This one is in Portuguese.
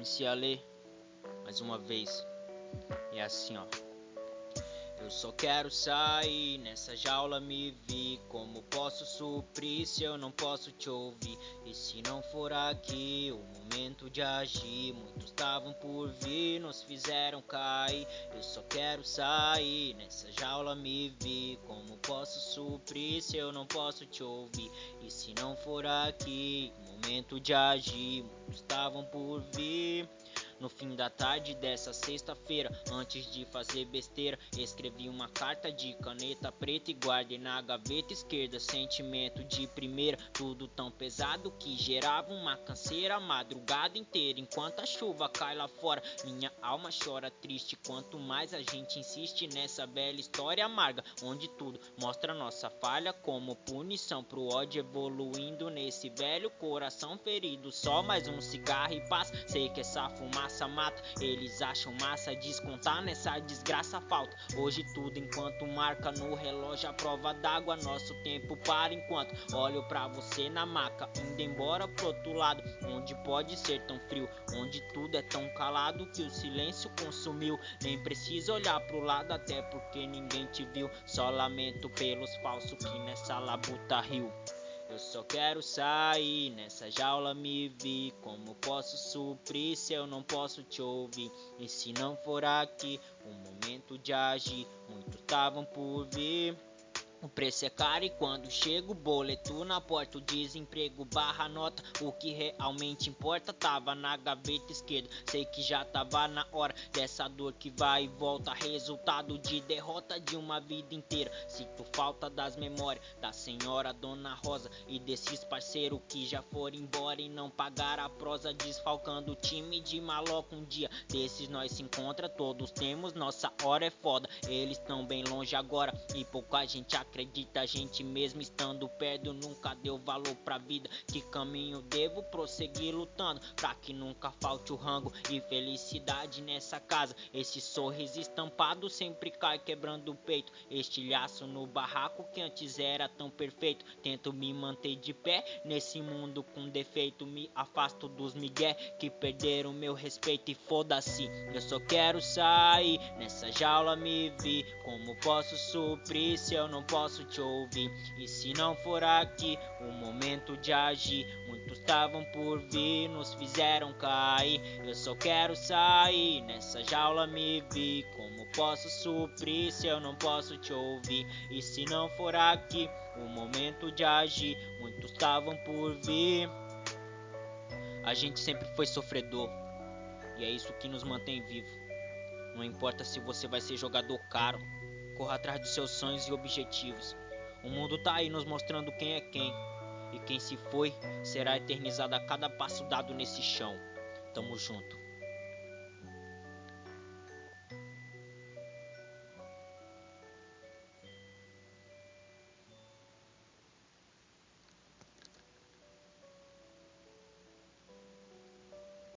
MC Ale, mais uma vez. E é assim, ó. Eu só quero sair, nessa jaula me vi. Como posso suprir se eu não posso te ouvir? E se não for aqui o momento de agir? Muitos estavam por vir, nos fizeram cair. Eu só quero sair, nessa jaula me vi. Como posso suprir se eu não posso te ouvir? E se não for aqui o momento de agir? Muitos estavam por vir. No fim da tarde dessa sexta-feira, antes de fazer besteira, escrevi uma carta de caneta preta e guardei na gaveta esquerda. Sentimento de primeira, tudo tão pesado que gerava uma canseira a madrugada inteira. Enquanto a chuva cai lá fora, minha alma chora triste. Quanto mais a gente insiste nessa bela história amarga, onde tudo mostra nossa falha como punição pro ódio evoluindo nesse velho coração ferido. Só mais um cigarro e paz, sei que essa fumaça mata. Eles acham massa descontar nessa desgraça falta. Hoje tudo enquanto marca no relógio a prova d'água. Nosso tempo para enquanto olho pra você na maca, indo embora pro outro lado, onde pode ser tão frio, onde tudo é tão calado que o silêncio consumiu. Nem precisa olhar pro lado até porque ninguém te viu. Só lamento pelos falsos que nessa labuta riu. Eu só quero sair, nessa jaula me vi. Como posso suprir se eu não posso te ouvir? E se não for aqui o momento de agir? Muitos estavam por vir. O preço é caro e quando chega o boleto na porta, o desemprego barra nota. O que realmente importa tava na gaveta esquerda. Sei que já tava na hora dessa dor que vai e volta, resultado de derrota de uma vida inteira. Sinto falta das memórias da senhora Dona Rosa e desses parceiros que já foram embora e não pagaram a prosa, desfalcando o time de maloca. Um dia desses nós se encontra, todos temos nossa hora, é foda. Eles tão bem longe agora e pouca gente acredita. A gente mesmo estando perto nunca deu valor pra vida. Que caminho devo prosseguir lutando pra que nunca falte o rango e felicidade nessa casa? Esse sorriso estampado sempre cai quebrando o peito. Estilhaço no barraco que antes era tão perfeito. Tento me manter de pé nesse mundo com defeito. Me afasto dos migué que perderam meu respeito e foda-se. Eu só quero sair, nessa jaula me vi. Como posso suprir se eu não posso te ouvir? E se não for aqui o momento de agir? Muitos estavam por vir, nos fizeram cair. Eu só quero sair, nessa jaula me vi. Como posso suprir se eu não posso te ouvir? E se não for aqui o momento de agir? Muitos estavam por vir. A gente sempre foi sofredor e é isso que nos mantém vivo. Não importa se você vai ser jogador caro, corra atrás dos seus sonhos e objetivos. O mundo tá aí nos mostrando quem é quem, e quem se foi será eternizado a cada passo dado nesse chão. Tamo junto.